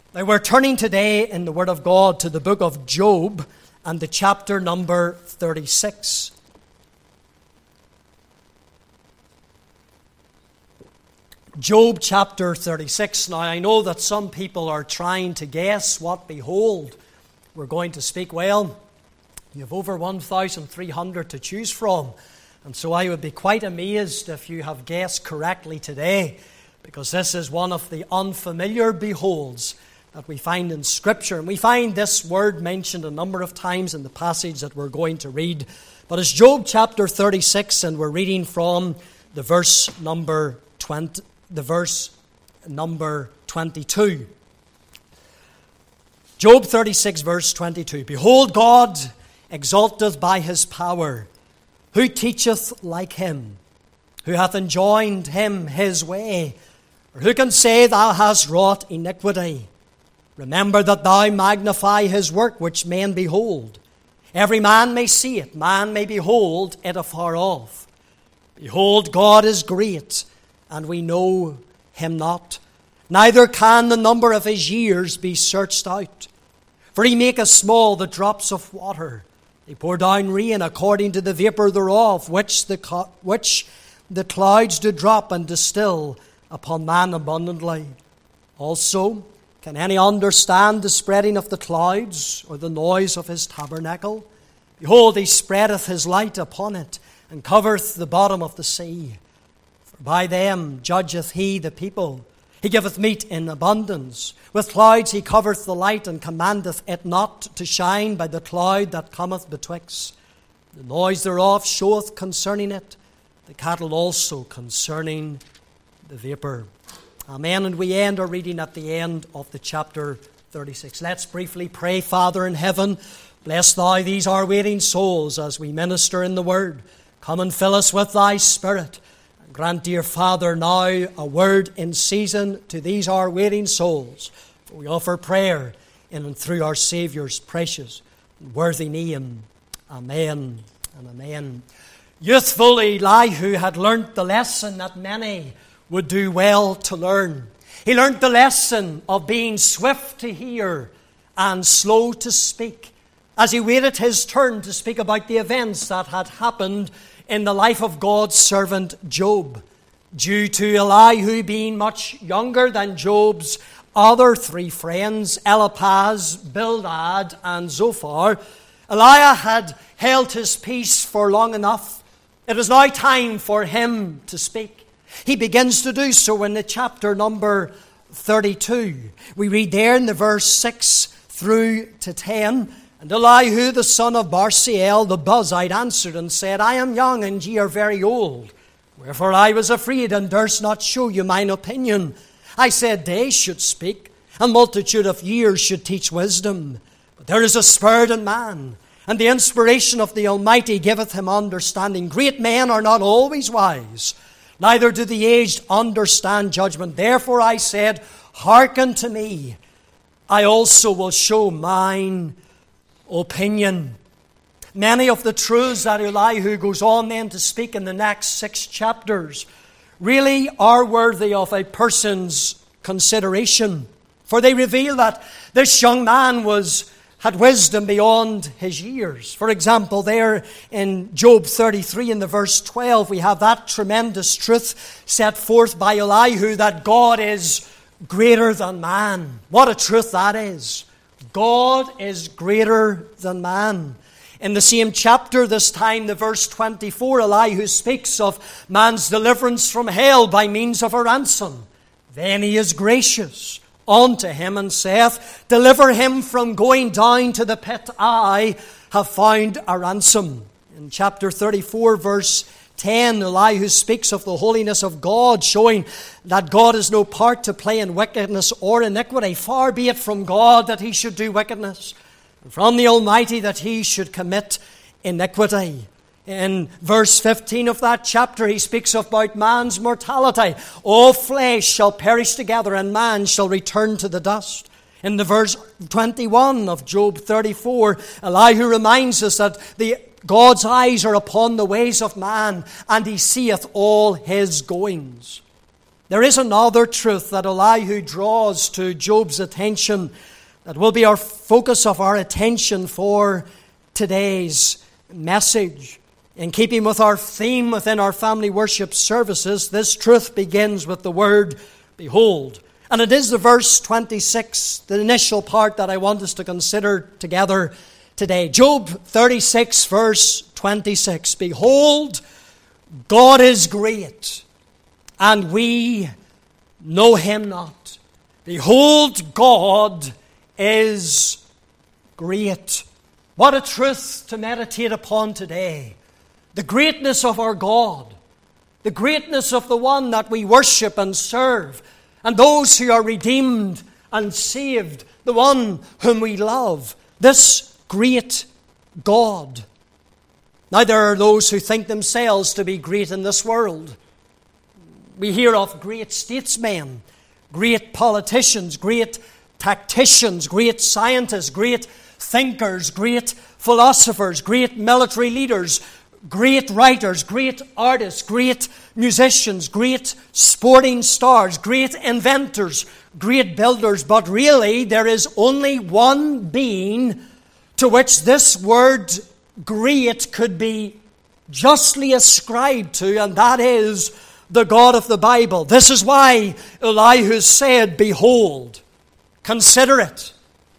Now we're turning today in the Word of God to the book of Job and the chapter number 36. Job chapter 36. Now I know that some people are trying to guess what behold we're going to speak. Well, you have over 1,300 to choose from. And so I would be quite amazed if you have guessed correctly today, because this is one of the unfamiliar beholds that we find in Scripture. And we find this word mentioned a number of times in the passage that we're going to read. But it's Job chapter 36, and we're reading from the verse number 22. Job 36, verse 22. Behold, God exalteth by his power. Who teacheth like him? Who hath enjoined him his way? Or who can say, thou hast wrought iniquity? Remember that thou magnify his work which men behold. Every man may see it, man may behold it afar off. Behold, God is great, and we know him not. Neither can the number of his years be searched out. For he maketh small the drops of water. He pour down rain according to the vapour thereof, which the clouds do drop and distill upon man abundantly. Also, can any understand the spreading of the clouds, or the noise of his tabernacle? Behold, he spreadeth his light upon it, and covereth the bottom of the sea. For by them judgeth he the people. He giveth meat in abundance. With clouds he covereth the light, and commandeth it not to shine by the cloud that cometh betwixt. The noise thereof showeth concerning it, the cattle also concerning the vapour. Amen. And we end our reading at the end of the chapter 36. Let's briefly pray. Father in heaven, bless thou these our waiting souls as we minister in the word. Come and fill us with thy Spirit. And grant, dear Father, now a word in season to these our waiting souls. For we offer prayer in and through our Saviour's precious and worthy name. Amen and amen. Youthful Elihu had learnt the lesson that many would do well to learn. He learnt the lesson of being swift to hear and slow to speak as he waited his turn to speak about the events that had happened in the life of God's servant Job. Due to Elihu being much younger than Job's other three friends, Eliphaz, Bildad, and Zophar, Elihu had held his peace for long enough. It was now time for him to speak. He begins to do so in the chapter number 32. We read there in the verse 6 through to 10. And Elihu, the son of Barziel, the Buzite, answered and said, I am young, and ye are very old. Wherefore I was afraid, and durst not show you mine opinion. I said, days should speak, and multitude of years should teach wisdom. But there is a spirit in man, and the inspiration of the Almighty giveth him understanding. Great men are not always wise, neither do the aged understand judgment. Therefore I said, hearken to me. I also will show mine opinion. Many of the truths that Elihu goes on then to speak in the next 6 chapters really are worthy of a person's consideration. For they reveal that this young man had wisdom beyond his years. For example, there in Job 33 in the verse 12, we have that tremendous truth set forth by Elihu that God is greater than man. What a truth that is. God is greater than man. In the same chapter, this time, the verse 24, Elihu speaks of man's deliverance from hell by means of a ransom. Then he is gracious unto him and saith, deliver him from going down to the pit. I have found a ransom. In chapter 34, verse 10, Elihu speaks of the holiness of God, showing that God has no part to play in wickedness or iniquity. Far be it from God that he should do wickedness, and from the Almighty that he should commit iniquity. In verse 15 of that chapter, he speaks about man's mortality. All flesh shall perish together, and man shall return to the dust. In the verse 21 of Job 34, Elihu reminds us that God's eyes are upon the ways of man, and he seeth all his goings. There is another truth that Elihu draws to Job's attention that will be our focus of our attention for today's message. In keeping with our theme within our family worship services, this truth begins with the word behold. And it is the verse 26, the initial part, that I want us to consider together today. Job 36, verse 26. Behold, God is great, and we know him not. Behold, God is great. What a truth to meditate upon today. The greatness of our God. The greatness of the one that we worship and serve. And those who are redeemed and saved. The one whom we love. This great God. Now there are those who think themselves to be great in this world. We hear of great statesmen, great politicians, great tacticians, great scientists, great thinkers, great philosophers, great military leaders, great writers, great artists, great musicians, great sporting stars, great inventors, great builders. But really, there is only one being to which this word great could be justly ascribed to, and that is the God of the Bible. This is why Elihu said, behold, consider it.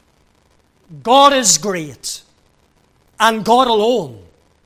God is great, and God alone.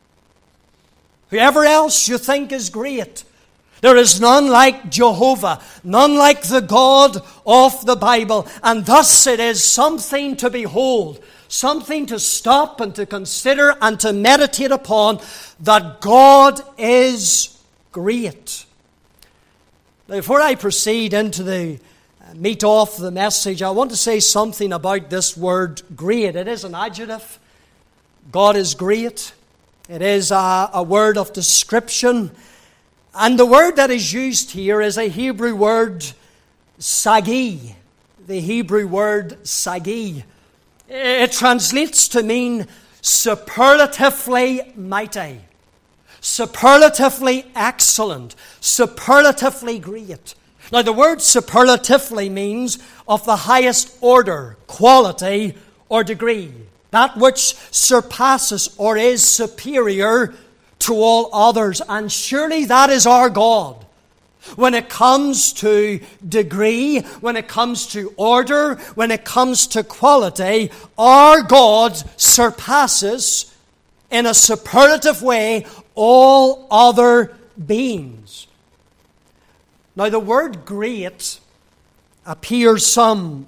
Whoever else you think is great, there is none like Jehovah, none like the God of the Bible. And thus it is something to behold, something to stop and to consider and to meditate upon, that God is great. Now, before I proceed into the meat of the message, I want to say something about this word great. It is an adjective. God is great. It is a word of description. And the word that is used here is a Hebrew word, sagi. The Hebrew word sagi. It translates to mean superlatively mighty, superlatively excellent, superlatively great. Now, the word superlatively means of the highest order, quality, or degree. That which surpasses or is superior to all others. And surely that is our God. When it comes to degree, when it comes to order, when it comes to quality, our God surpasses in a superlative way all other beings. Now, the word great appears some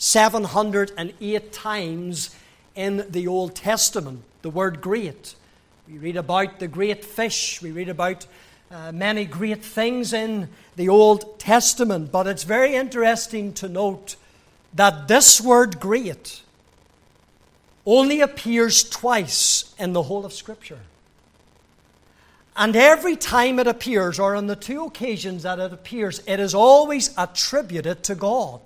708 times in the Old Testament. The word great. We read about the great fish. We read about many great things in the Old Testament. But it's very interesting to note that this word great only appears twice in the whole of Scripture. And every time it appears, or on the two occasions that it appears, it is always attributed to God.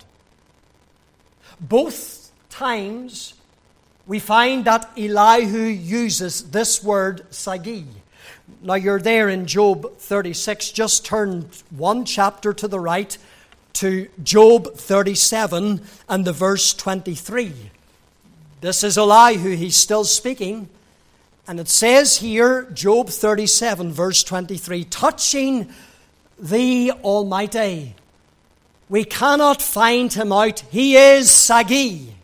Both times we find that Elihu uses this word sagi. Now you're there in Job 36. Just turn one chapter to the right to Job 37 and the verse 23. This is Elihu. He's still speaking. And it says here, Job 37, verse 23, touching the Almighty, we cannot find him out. He is sagi,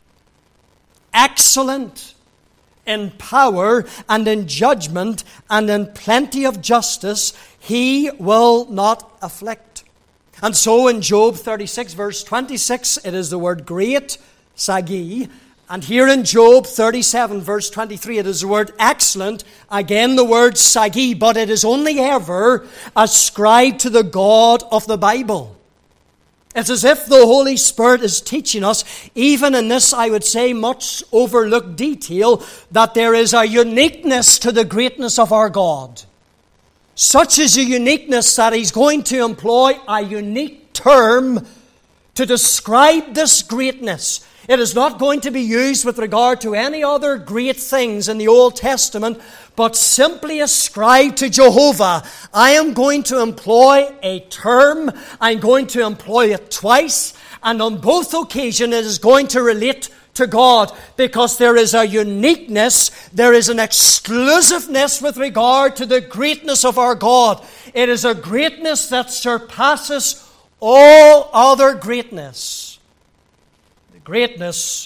excellent in power and in judgment and in plenty of justice. He will not afflict. And so in Job 36, verse 26, it is the word great, sagi. And here in Job 37, verse 23, it is the word excellent, again the word sagi, but it is only ever ascribed to the God of the Bible. It's as if the Holy Spirit is teaching us, even in this, I would say, much overlooked detail, that there is a uniqueness to the greatness of our God. Such is a uniqueness that He's going to employ a unique term to describe this greatness. It is not going to be used with regard to any other great things in the Old Testament, but simply ascribed to Jehovah. I am going to employ a term. I'm going to employ it twice. And on both occasions it is going to relate to God, because there is a uniqueness, there is an exclusiveness with regard to the greatness of our God. It is a greatness that surpasses all other greatness. The greatness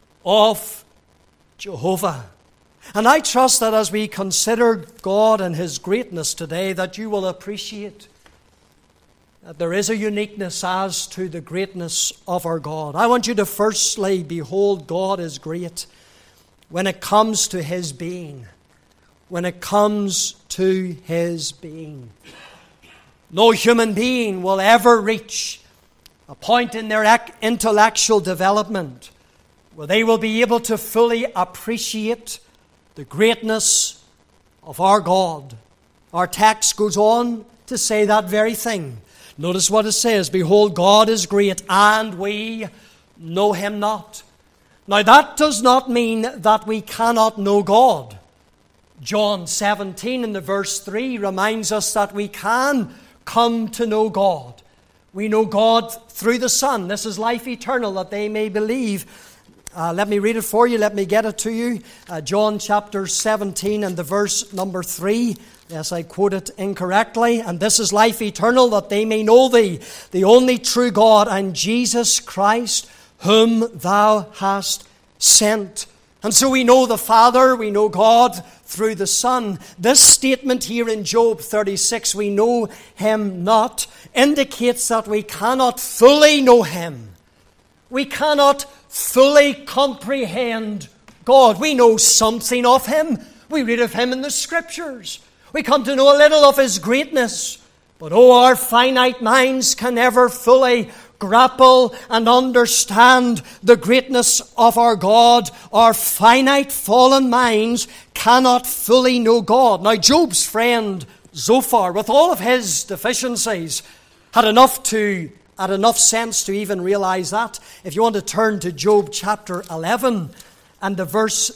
of Jehovah. And I trust that as we consider God and His greatness today, that you will appreciate that there is a uniqueness as to the greatness of our God. I want you to firstly behold God is great when it comes to His being. When it comes to His being. No human being will ever reach a point in their intellectual development where they will be able to fully appreciate the greatness of our God. Our text goes on to say that very thing. Notice what it says, behold, God is great, and we know Him not. Now that does not mean that we cannot know God. John 17 in the verse 3 reminds us that we can come to know God. We know God through the Son. This is life eternal, that they may believe. Let me read it for you. Let me get it to you. John chapter 17 and the verse number 3. Yes, I quote it incorrectly. And this is life eternal, that they may know Thee, the only true God, and Jesus Christ, whom Thou hast sent. And so we know the Father, we know God through the Son. This statement here in Job 36, we know Him not, indicates that we cannot fully know Him. We cannot fully comprehend God. We know something of Him. We read of Him in the Scriptures. We come to know a little of His greatness. But our finite minds can never fully grapple and understand the greatness of our God. Our finite fallen minds cannot fully know God. Now, Job's friend Zophar, with all of his deficiencies, had enough sense to even realize that. If you want to turn to Job chapter 11 and the verses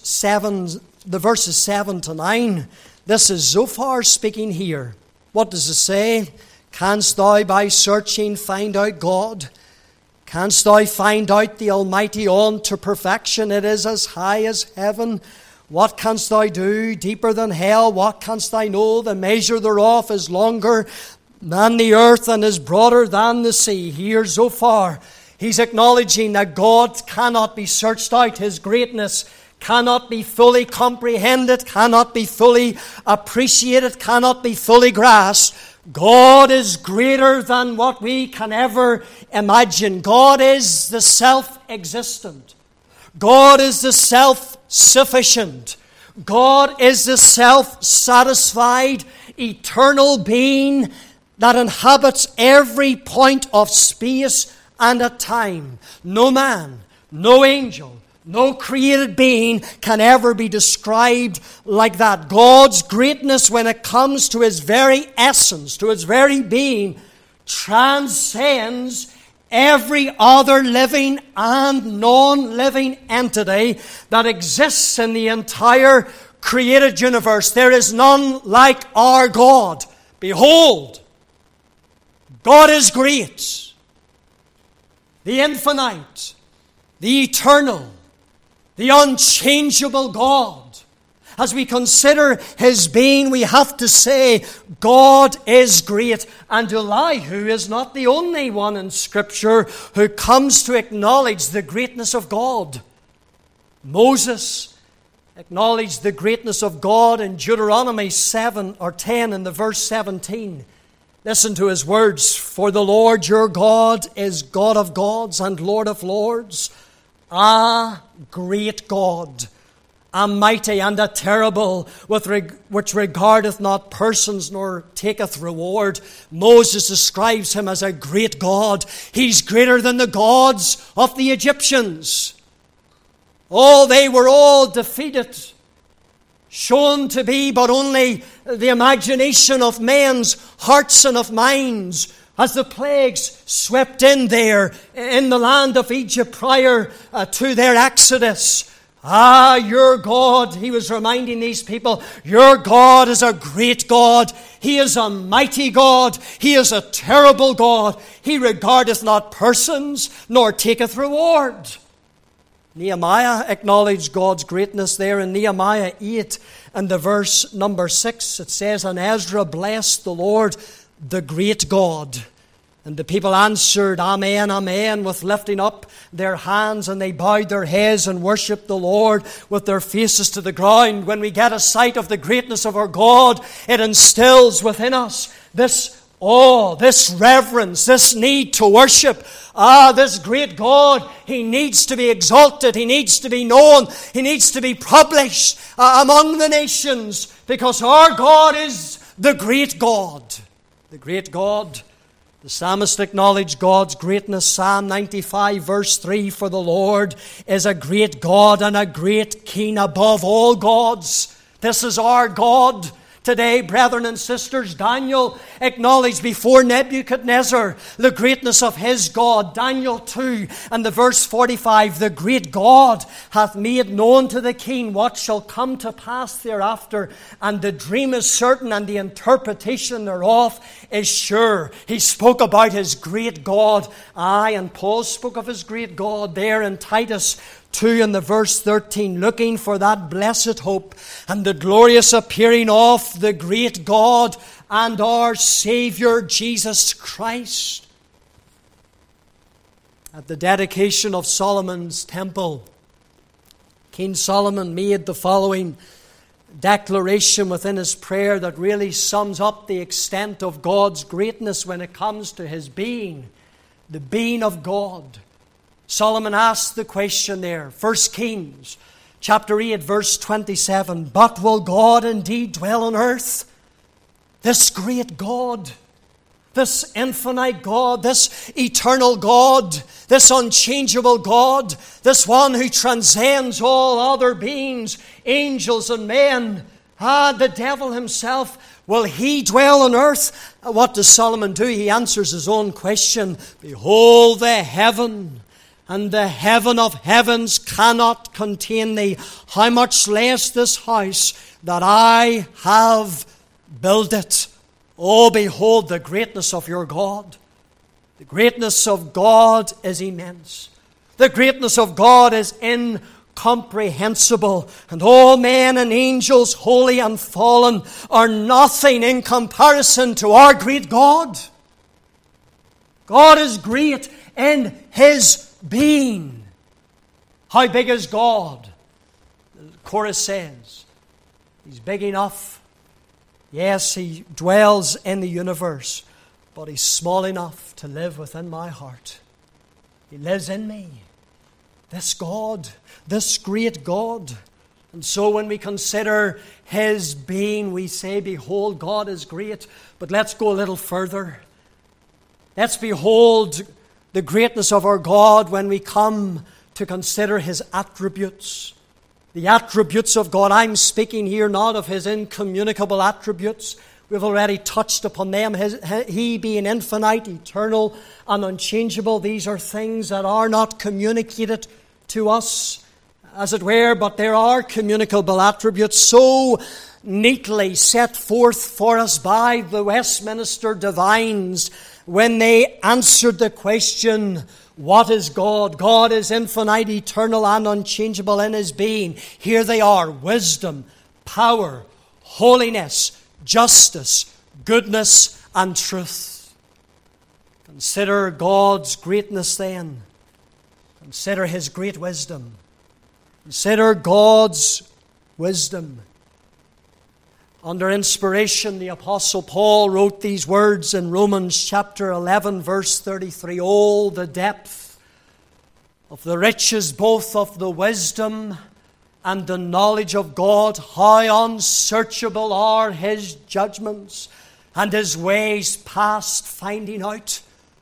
7 to 9, this is Zophar speaking here. What does it say? Canst thou by searching find out God? Canst thou find out the Almighty unto perfection? It is as high as heaven. What canst thou do? Deeper than hell. What canst thou know? The measure thereof is longer than the earth and is broader than the sea. Here Zophar, he's acknowledging that God cannot be searched out. His greatness cannot be fully comprehended, cannot be fully appreciated, cannot be fully grasped. God is greater than what we can ever imagine. God is the self-existent. God is the self-sufficient. God is the self-satisfied, eternal being that inhabits every point of space and of time. No man, no angel, no created being can ever be described like that. God's greatness, when it comes to His very essence, to His very being, transcends every other living and non-living entity that exists in the entire created universe. There is none like our God. Behold, God is great, the infinite, the eternal, the unchangeable God. As we consider His being, we have to say, God is great. And Elihu is not the only one in Scripture who comes to acknowledge the greatness of God. Moses acknowledged the greatness of God in Deuteronomy 7 or 10 in the verse 17. Listen to his words. For the Lord your God is God of gods and Lord of lords, a great God, a mighty and a terrible, which regardeth not persons nor taketh reward. Moses describes Him as a great God. He's greater than the gods of the Egyptians. They were all defeated, shown to be but only the imagination of men's hearts and of minds. As the plagues swept in there in the land of Egypt prior to their exodus, your God, he was reminding these people, your God is a great God. He is a mighty God. He is a terrible God. He regardeth not persons, nor taketh reward. Nehemiah acknowledged God's greatness there in Nehemiah 8 and the verse number 6. It says, and Ezra blessed the Lord, the great God. And the people answered, Amen, Amen, with lifting up their hands, and they bowed their heads and worshipped the Lord with their faces to the ground. When we get a sight of the greatness of our God, it instills within us this awe, this reverence, this need to worship. This great God, he needs to be exalted, he needs to be known, he needs to be published among the nations, because our God is the great God. The great God. The psalmist acknowledged God's greatness. Psalm 95 verse 3, for the Lord is a great God and a great King above all gods. This is our God. Today, brethren and sisters, Daniel acknowledged before Nebuchadnezzar the greatness of his God. Daniel 2 and the verse 45, the great God hath made known to the king what shall come to pass thereafter, and the dream is certain, and the interpretation thereof is sure. He spoke about his great God. And Paul spoke of his great God there in Titus 2 in the verse 13, looking for that blessed hope and the glorious appearing of the great God and our Savior Jesus Christ. At the dedication of Solomon's temple, King Solomon made the following declaration within his prayer that really sums up the extent of God's greatness when it comes to his being, the being of God. Solomon asked the question there, 1 Kings chapter 8, verse 27, but will God indeed dwell on earth? This great God, this infinite God, this eternal God, this unchangeable God, this one who transcends all other beings, angels and men, the devil himself, will he dwell on earth? What does Solomon do? He answers his own question. Behold, the heaven and the heaven of heavens cannot contain thee. How much less this house that I have builded. Oh, behold the greatness of your God. The greatness of God is immense. The greatness of God is incomprehensible. And all men and angels, holy and fallen, are nothing in comparison to our great God. God is great in his being. How big is God? The chorus says, he's big enough. Yes, he dwells in the universe, but he's small enough to live within my heart. He lives in me. This God, this great God. And so when we consider his being, we say, behold, God is great. But let's go a little further. Let's behold the greatness of our God when we come to consider his attributes. The attributes of God. I'm speaking here not of his incommunicable attributes. We've already touched upon them. He being infinite, eternal, and unchangeable. These are things that are not communicated to us, as it were, but there are communicable attributes so neatly set forth for us by the Westminster divines when they answered the question, what is God? God is infinite, eternal, and unchangeable in his being. Here they are: wisdom, power, holiness, justice, goodness, and truth. Consider God's greatness then. Consider his great wisdom. Consider God's wisdom. Under inspiration, the Apostle Paul wrote these words in Romans chapter 11, verse 33. Oh, the depth of the riches both of the wisdom and the knowledge of God. How unsearchable are his judgments and his ways past finding out.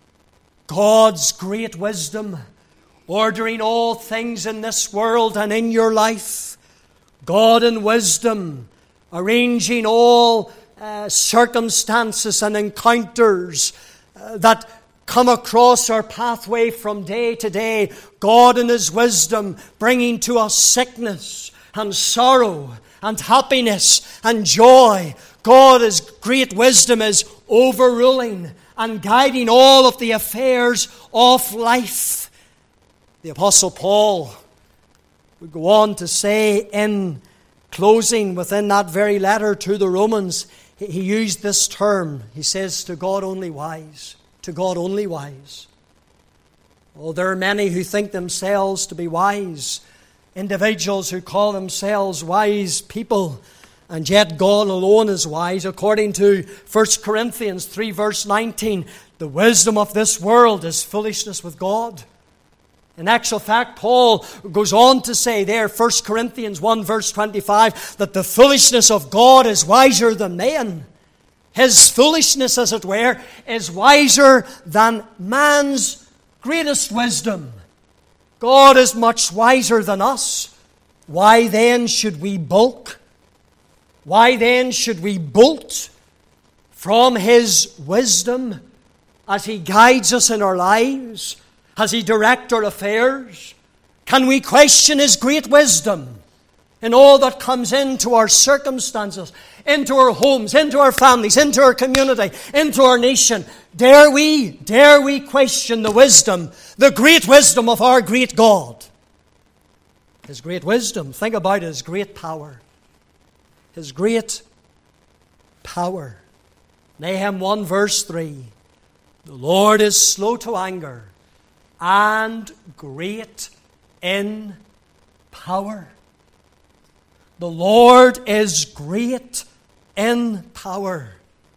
God's great wisdom, ordering all things in this world and in your life. God in wisdom, arranging all circumstances and encounters that come across our pathway from day to day. God in His wisdom bringing to us sickness and sorrow and happiness and joy. God's great wisdom is overruling and guiding all of the affairs of life. The Apostle Paul would go on to say in closing within that very letter to the Romans, he used this term. He says, to God only wise. To God only wise. Oh, there are many who think themselves to be wise. Individuals who call themselves wise people. And yet God alone is wise. According to 1 Corinthians 3 verse 19, the wisdom of this world is foolishness with God. In actual fact, Paul goes on to say there, 1 Corinthians 1 verse 25, that the foolishness of God is wiser than men. His foolishness, as it were, is wiser than man's greatest wisdom. God is much wiser than us. Why then should we balk? Why then should we bolt from His wisdom as He guides us in our lives, as He directs our affairs? Can we question His great wisdom in all that comes into our circumstances, into our homes, into our families, into our community, into our nation? Dare we question the wisdom, the great wisdom of our great God? His great wisdom. Think about His great power. His great power. Nahum 1 verse 3. The Lord is slow to anger and great in power. The Lord is great in power.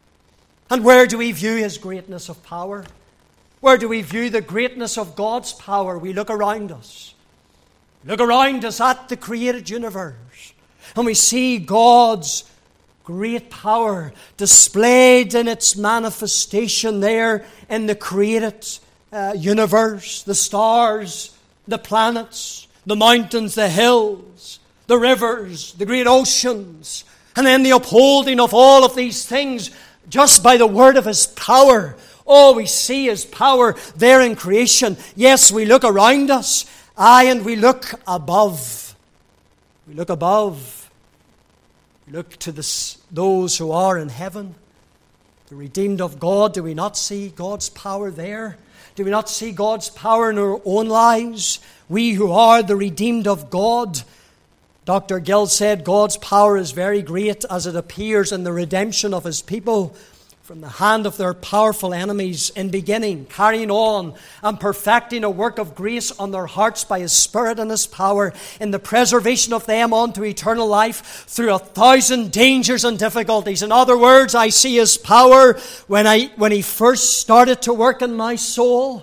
And where do we view His greatness of power? Where do we view the greatness of God's power? We look around us. Look around us at the created universe. And we see God's great power displayed in its manifestation there in the created universe. The stars, the planets, the mountains, the hills, the rivers, the great oceans. And then the upholding of all of these things just by the word of His power. Oh, we see His power there in creation. Yes, we look around us. Aye, and we look above. We look above. We look to those who are in heaven, the redeemed of God. Do we not see God's power there? Do we not see God's power in our own lives? We who are the redeemed of God. Dr. Gill said God's power is very great as it appears in the redemption of His people from the hand of their powerful enemies, in beginning, carrying on and perfecting a work of grace on their hearts by His Spirit and His power, in the preservation of them unto eternal life through 1,000 dangers and difficulties. In other words, I see His power when He first started to work in my soul.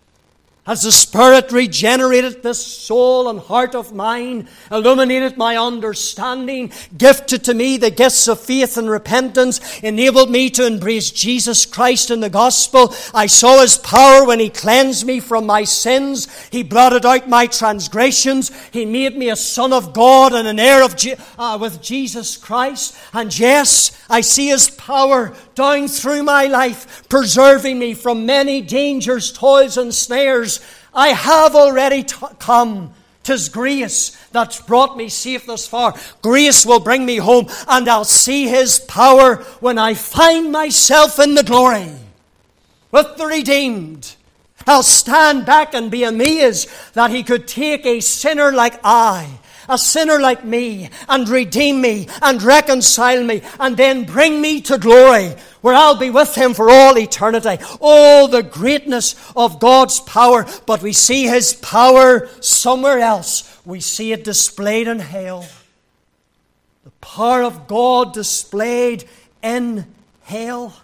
As the Spirit regenerated this soul and heart of mine, illuminated my understanding, gifted to me the gifts of faith and repentance, enabled me to embrace Jesus Christ in the gospel. I saw His power when He cleansed me from my sins. He blotted out my transgressions. He made me a son of God and an heir with Jesus Christ. And yes, I see His power down through my life, preserving me from many dangers, toils and snares. I have already come. 'Tis grace that's brought me safe thus far. Grace will bring me home, and I'll see His power when I find myself in the glory with the redeemed. I'll stand back and be amazed that He could take a sinner like I, a sinner like me, and redeem me and reconcile me and then bring me to glory where I'll be with Him for all eternity. Oh, the greatness of God's power. But we see His power somewhere else. We see it displayed in hell. The power of God displayed in hell.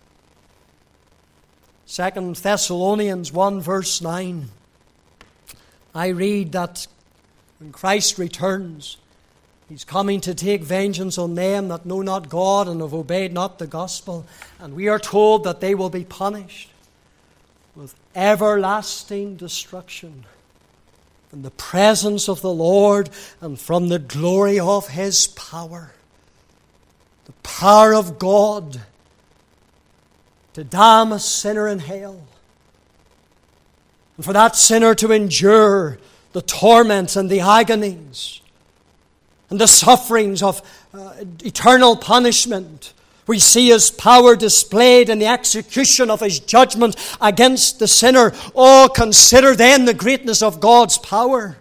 2 Thessalonians 1 verse 9. I read that when Christ returns, He's coming to take vengeance on them that know not God and have obeyed not the gospel. And we are told that they will be punished with everlasting destruction in the presence of the Lord and from the glory of His power. The power of God to damn a sinner in hell. And for that sinner to endure the torments and the agonies and the sufferings of eternal punishment. We see His power displayed in the execution of His judgment against the sinner. Oh, consider then the greatness of God's power.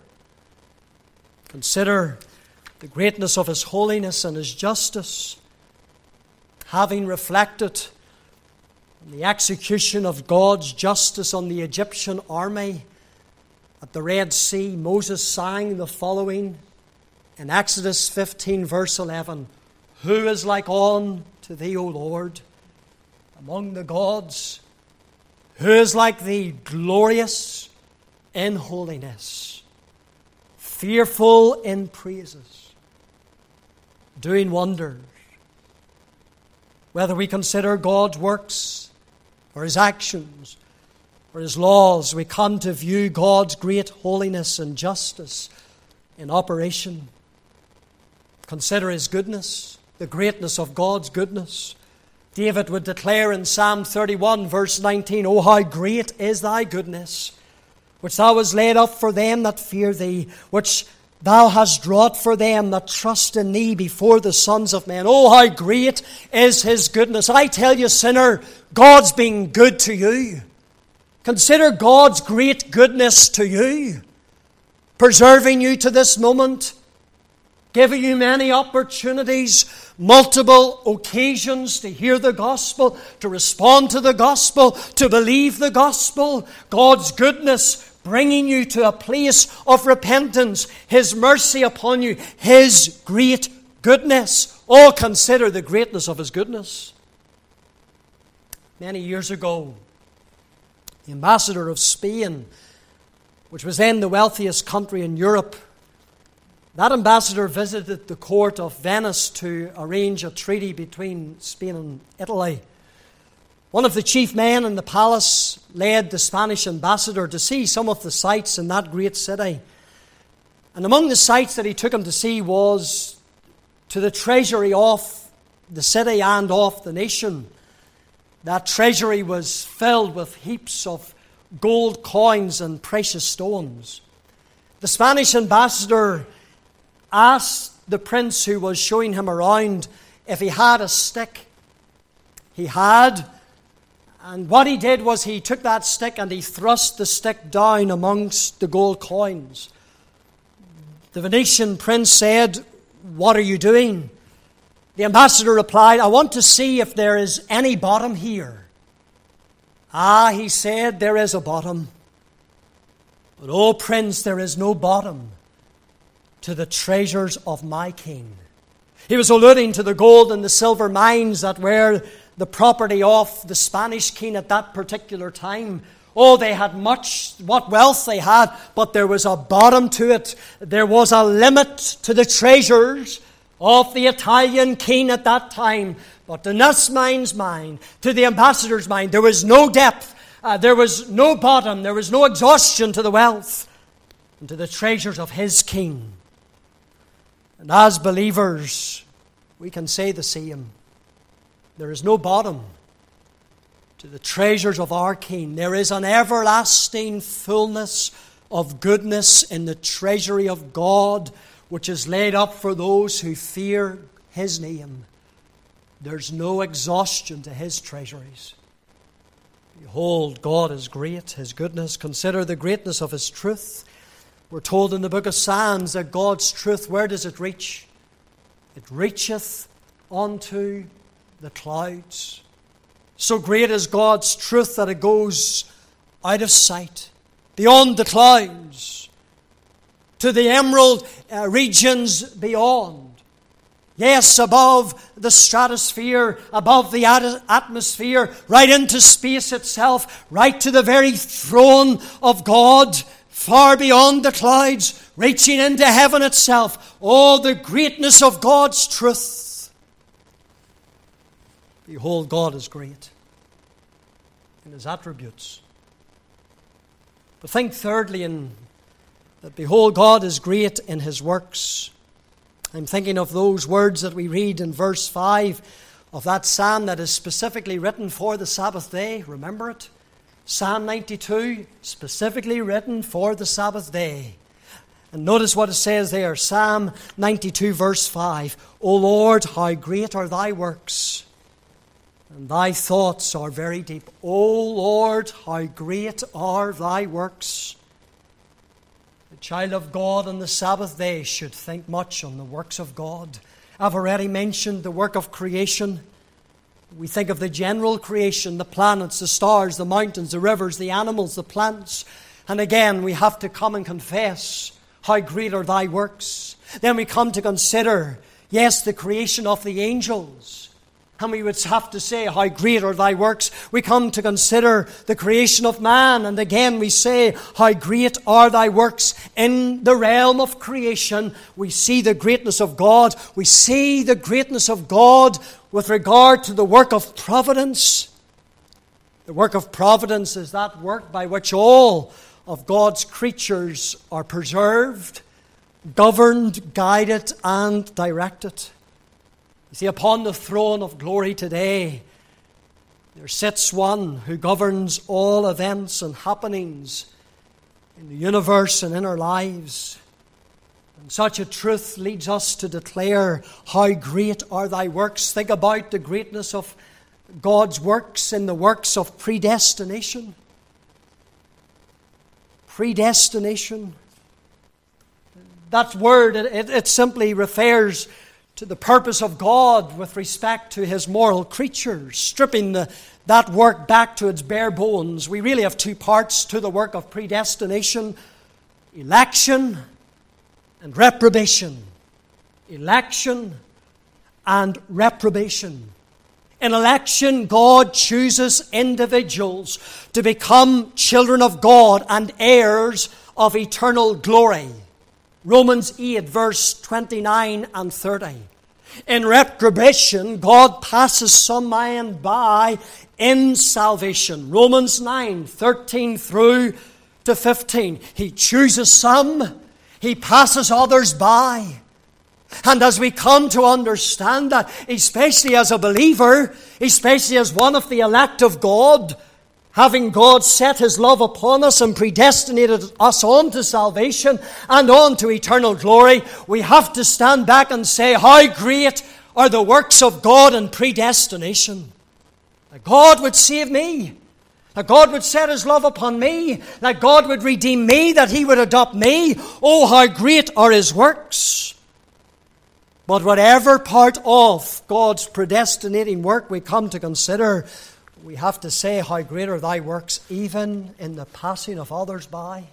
Consider the greatness of His holiness and His justice. Having reflected on the execution of God's justice on the Egyptian army at the Red Sea, Moses sang the following in Exodus 15, verse 11. Who is like unto Thee, O Lord, among the gods? Who is like Thee, glorious in holiness, fearful in praises, doing wonders? Whether we consider God's works or His actions or His laws, we come to view God's great holiness and justice in operation. Consider His goodness, the greatness of God's goodness. David would declare in Psalm 31, verse 19, O how great is Thy goodness, which Thou hast laid up for them that fear Thee, which Thou hast wrought for them that trust in Thee before the sons of men. Oh, how great is His goodness. I tell you, sinner, God's been good to you. Consider God's great goodness to you, preserving you to this moment, giving you many opportunities, multiple occasions to hear the gospel, to respond to the gospel, to believe the gospel. God's goodness bringing you to a place of repentance, His mercy upon you, His great goodness. Oh, consider the greatness of His goodness. Many years ago, the ambassador of Spain, which was then the wealthiest country in Europe, that ambassador visited the court of Venice to arrange a treaty between Spain and Italy. One of the chief men in the palace led the Spanish ambassador to see some of the sights in that great city. And among the sights that he took him to see was to the treasury of the city and of the nation. That treasury was filled with heaps of gold coins and precious stones. The Spanish ambassador asked the prince who was showing him around if he had a stick. He had. And what he did was he took that stick and he thrust the stick down amongst the gold coins. The Venetian prince said, What are you doing? The ambassador replied, I want to see if there is any bottom here. Ah, he said, there is a bottom. But, oh, prince, there is no bottom to the treasures of my king. He was alluding to the gold and the silver mines that were the property of the Spanish king at that particular time. Oh, they had much, what wealth they had, but there was a bottom to it. There was a limit to the treasures of the Italian king at that time. But in this man's mind, to the ambassador's mind, there was no depth, there was no bottom, there was no exhaustion to the wealth and to the treasures of his king. And as believers, we can say the same. There is no bottom to the treasures of our King. There is an everlasting fullness of goodness in the treasury of God, which is laid up for those who fear His name. There's no exhaustion to His treasuries. Behold, God is great, His goodness. Consider the greatness of His truth. We're told in the book of Psalms that God's truth, where does it reach? It reacheth unto the clouds. So great is God's truth that it goes out of sight, beyond the clouds, to the emerald regions beyond. Yes, above the stratosphere, above the atmosphere, right into space itself, right to the very throne of God, far beyond the clouds, reaching into heaven itself. Oh, the greatness of God's truth. Behold, God is great in His attributes. But think thirdly that behold, God is great in His works. I'm thinking of those words that we read in verse 5. of that psalm that is specifically written for the Sabbath day. Remember it? Psalm 92, specifically written for the Sabbath day. And notice what it says there, Psalm 92, verse 5. O Lord, how great are thy works, and thy thoughts are very deep. O Lord, how great are thy works. The child of God on the Sabbath day should think much on the works of God. I've already mentioned the work of creation. We think of the general creation, the planets, the stars, the mountains, the rivers, the animals, the plants. And again, we have to come and confess, how great are thy works. Then we come to consider, yes, the creation of the angels. And we would have to say, how great are thy works. We come to consider the creation of man. And again we say, how great are thy works. In the realm of creation, we see the greatness of God. We see the greatness of God with regard to the work of providence. The work of providence is that work by which all of God's creatures are preserved, governed, guided, and directed. You see, upon the throne of glory today, there sits one who governs all events and happenings in the universe and in our lives. And such a truth leads us to declare, how great are thy works. Think about the greatness of God's works in the works of predestination. Predestination. That word, it simply refers to the purpose of God with respect to His moral creatures, stripping that work back to its bare bones. We really have two parts to the work of predestination: election and reprobation. Election and reprobation. In election, God chooses individuals to become children of God and heirs of eternal glory. Romans 8, verse 29 and 30. In reprobation, God passes some man by in salvation. Romans 9, 13 through to 15. He chooses some, He passes others by. And as we come to understand that, especially as a believer, especially as one of the elect of God, having God set His love upon us and predestinated us on to salvation and on to eternal glory, we have to stand back and say, how great are the works of God in predestination. That God would save me, that God would set His love upon me, that God would redeem me, that He would adopt me. Oh, how great are His works. But whatever part of God's predestinating work we come to consider, we have to say, how great are thy works, even in the passing of others by.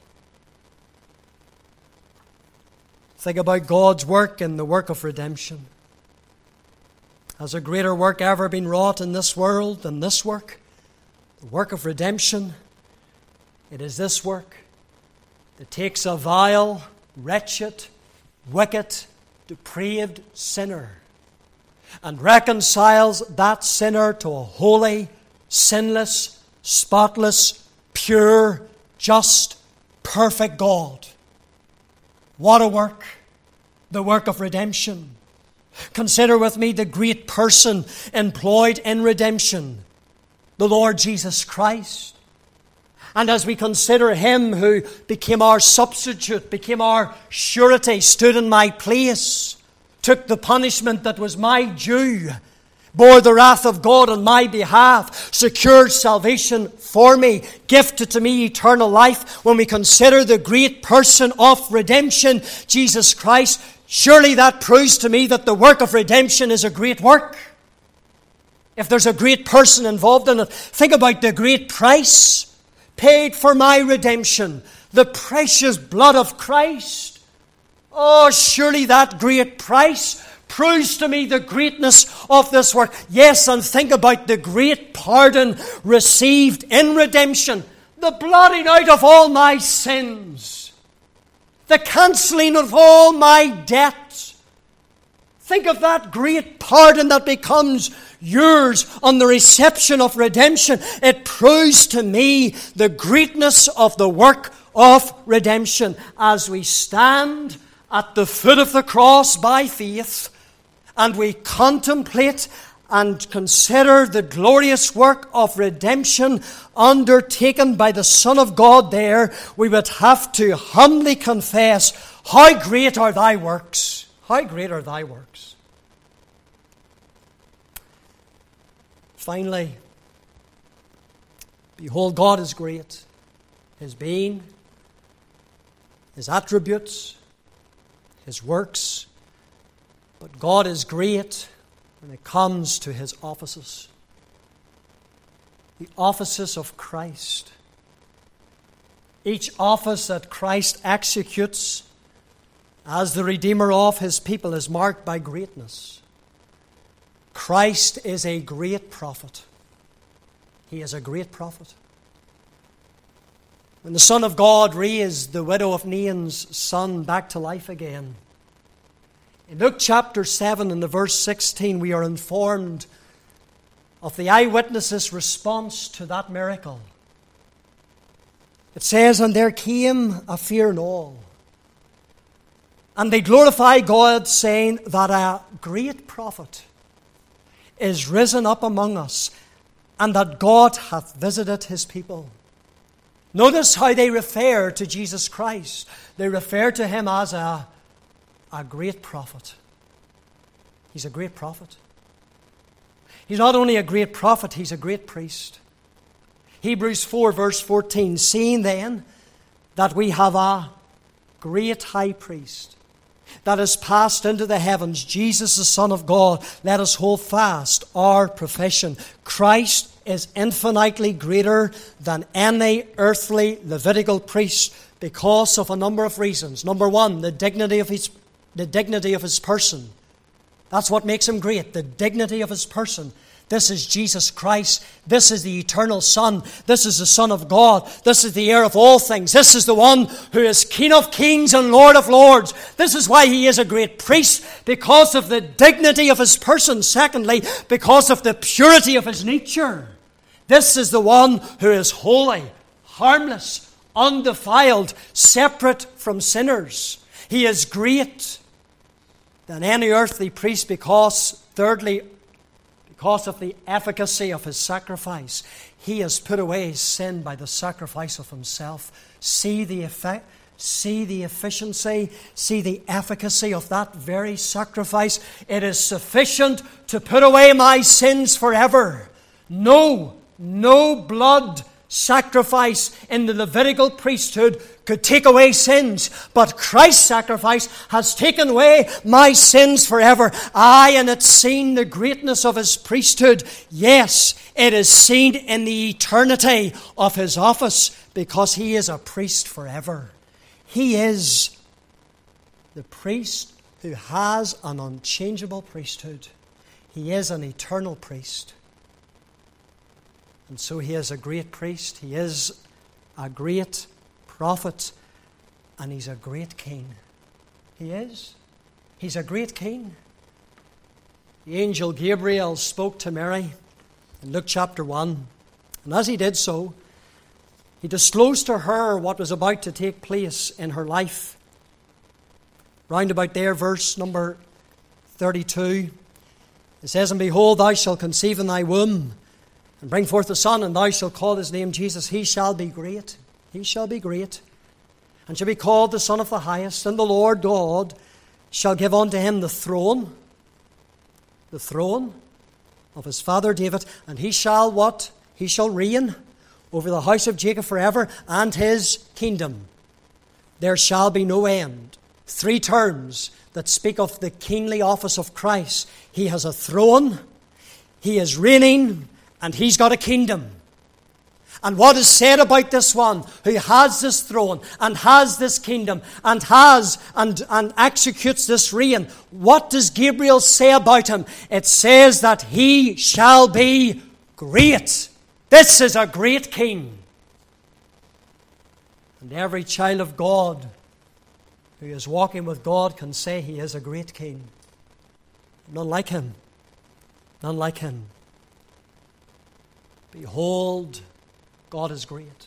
Think about God's work in the work of redemption. Has a greater work ever been wrought in this world than this work? The work of redemption. It is this work that takes a vile, wretched, wicked, depraved sinner and reconciles that sinner to a holy, sinless, spotless, pure, just, perfect God. What a work! The work of redemption. Consider with me the great person employed in redemption, the Lord Jesus Christ. And as we consider Him who became our substitute, became our surety, stood in my place, took the punishment that was my due, bore the wrath of God on my behalf, secured salvation for me, gifted to me eternal life. When we consider the great person of redemption, Jesus Christ, surely that proves to me that the work of redemption is a great work. If there's a great person involved in it, think about the great price paid for my redemption, the precious blood of Christ. Oh, surely that great price proves to me the greatness of this work. Yes, and think about the great pardon received in redemption, the blotting out of all my sins, the cancelling of all my debts. Think of that great pardon that becomes yours on the reception of redemption. It proves to me the greatness of the work of redemption as we stand at the foot of the cross by faith and we contemplate and consider the glorious work of redemption undertaken by the Son of God there, we would have to humbly confess, how great are thy works! How great are thy works! Finally, behold, God is great. His being, His attributes, His works. But God is great when it comes to His offices. The offices of Christ. Each office that Christ executes as the Redeemer of His people is marked by greatness. Christ is a great prophet. He is a great prophet. When the Son of God raised the widow of Nain's son back to life again, in Luke chapter 7 and the verse 16, we are informed of the eyewitnesses' response to that miracle. It says, and there came a fear in all, and they glorified God, saying that a great prophet is risen up among us, and that God hath visited His people. Notice how they refer to Jesus Christ. They refer to Him as a great prophet. He's a great prophet. He's not only a great prophet, He's a great priest. Hebrews 4 verse 14, seeing then that we have a great high priest that is passed into the heavens, Jesus the Son of God, let us hold fast our profession. Christ is infinitely greater than any earthly Levitical priest because of a number of reasons. Number one, the dignity of his person. That's what makes Him great, the dignity of His person. This is Jesus Christ. This is the eternal Son. This is the Son of God. This is the heir of all things. This is the one who is King of kings and Lord of lords. This is why He is a great priest, because of the dignity of His person. Secondly, because of the purity of His nature. This is the one who is holy, harmless, undefiled, separate from sinners. He is great than any earthly priest because, thirdly, because of the efficacy of His sacrifice. He has put away sin by the sacrifice of Himself. See the effect, see the efficiency, see the efficacy of that very sacrifice. It is sufficient to put away my sins forever. No blood sacrifice in the Levitical priesthood could take away sins, but Christ's sacrifice has taken away my sins forever. Aye, and it's seen the greatness of His priesthood. Yes, it is seen in the eternity of His office, because He is a priest forever. He is the priest who has an unchangeable priesthood. He is an eternal priest. And so He is a great priest, He is a great prophet, and He's a great king. He is. He's a great king. The angel Gabriel spoke to Mary in Luke chapter 1. And as he did so, he disclosed to her what was about to take place in her life. Round about there, verse number 32, it says, and behold, thou shalt conceive in thy womb, and bring forth a son, and thou shalt call his name Jesus. He shall be great. He shall be great, and shall be called the Son of the Highest. And the Lord God shall give unto him the throne of his father David. And he shall what? He shall reign over the house of Jacob forever, and his kingdom there shall be no end. 3 terms that speak of the kingly office of Christ. He has a throne, He is reigning, and He's got a kingdom. And what is said about this one who has this throne and has this kingdom and has and executes this reign? What does Gabriel say about him? It says that he shall be great. This is a great king. And every child of God who is walking with God can say he is a great king. None like him. None like him. Behold, God is great.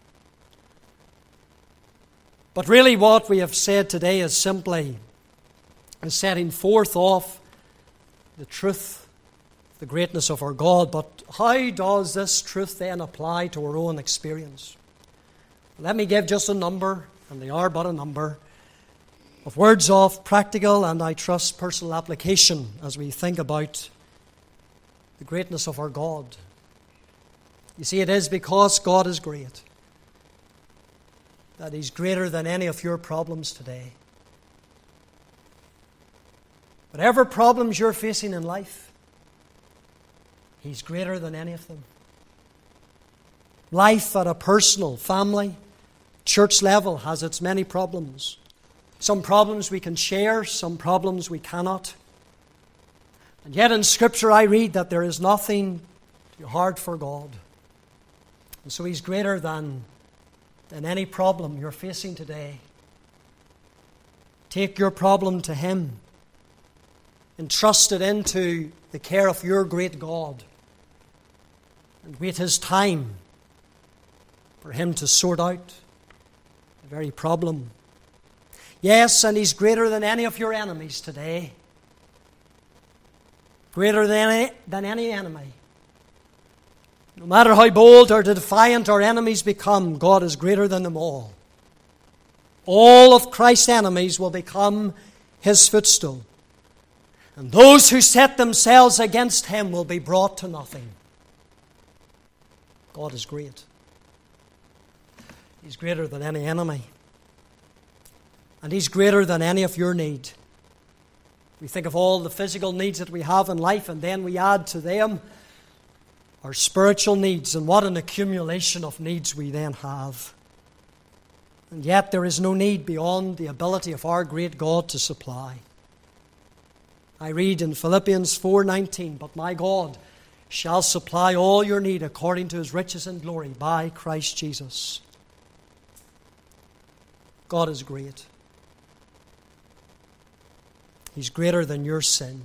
But really what we have said today is simply setting forth of the truth the greatness of our God. But how does this truth then apply to our own experience? Let me give just a number, and they are but a number, of words of practical and, I trust, personal application as we think about the greatness of our God. You see, it is because God is great that He's greater than any of your problems today. Whatever problems you're facing in life, He's greater than any of them. Life at a personal, family, church level has its many problems. Some problems we can share, some problems we cannot. And yet in Scripture I read that there is nothing too hard for God. And so He's greater than any problem you're facing today. Take your problem to Him. Entrust it into the care of your great God. And wait His time for Him to sort out the very problem. Yes, and He's greater than any of your enemies today. Greater than any enemy. No matter how bold or defiant our enemies become, God is greater than them all. All of Christ's enemies will become His footstool. And those who set themselves against Him will be brought to nothing. God is great. He's greater than any enemy. And He's greater than any of your need. We think of all the physical needs that we have in life, and then we add to them our spiritual needs, and what an accumulation of needs we then have. And yet there is no need beyond the ability of our great God to supply. I read in Philippians 4:19, "But my God shall supply all your need according to His riches and glory by Christ Jesus." God is great. He's greater than your sin.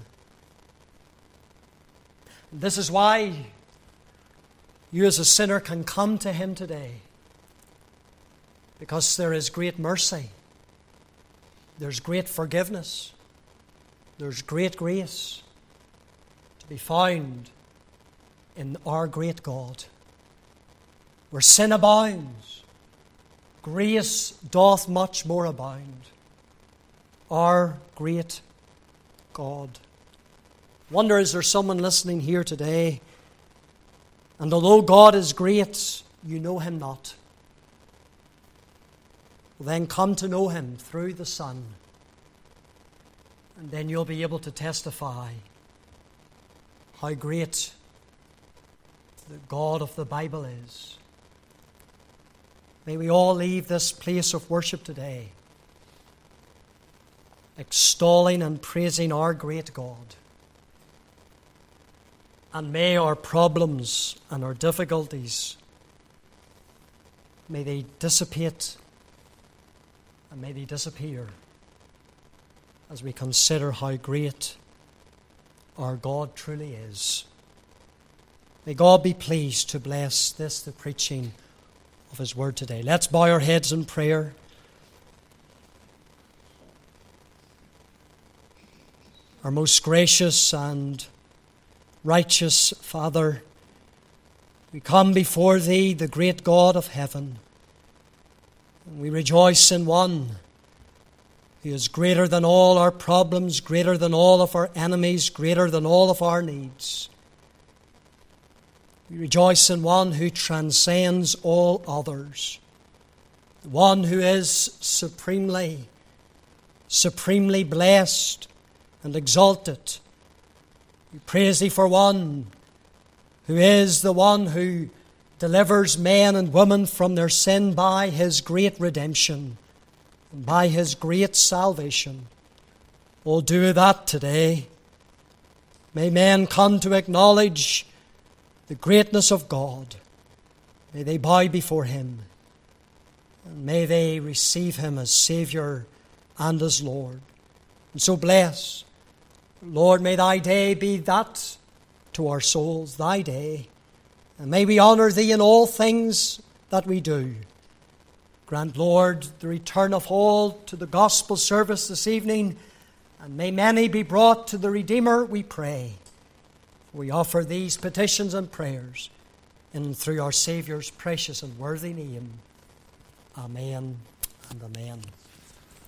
This is why you as a sinner can come to Him today. Because there is great mercy. There's great forgiveness. There's great grace to be found in our great God. Where sin abounds, grace doth much more abound. Our great God. Wonder, is there someone listening here today, and although God is great, you know Him not? Well, then come to know Him through the Son, and then you'll be able to testify how great the God of the Bible is. May we all leave this place of worship today extolling and praising our great God. And may our problems and our difficulties, may they dissipate and may they disappear as we consider how great our God truly is. May God be pleased to bless this, the preaching of His Word today. Let's bow our heads in prayer. Our most gracious and righteous Father, we come before Thee, the great God of heaven, and we rejoice in One who is greater than all our problems, greater than all of our enemies, greater than all of our needs. We rejoice in One who transcends all others, the One who is supremely blessed and exalted. We praise Thee for One who is the One who delivers men and women from their sin by His great redemption and by His great salvation. Oh, do that today. May men come to acknowledge the greatness of God. May they bow before Him, and may they receive Him as Saviour and as Lord. And so bless, Lord, may Thy day be that to our souls, Thy day. And may we honour Thee in all things that we do. Grant, Lord, the return of all to the gospel service this evening, and may many be brought to the Redeemer, we pray. We offer these petitions and prayers in and through our Saviour's precious and worthy name. Amen and amen.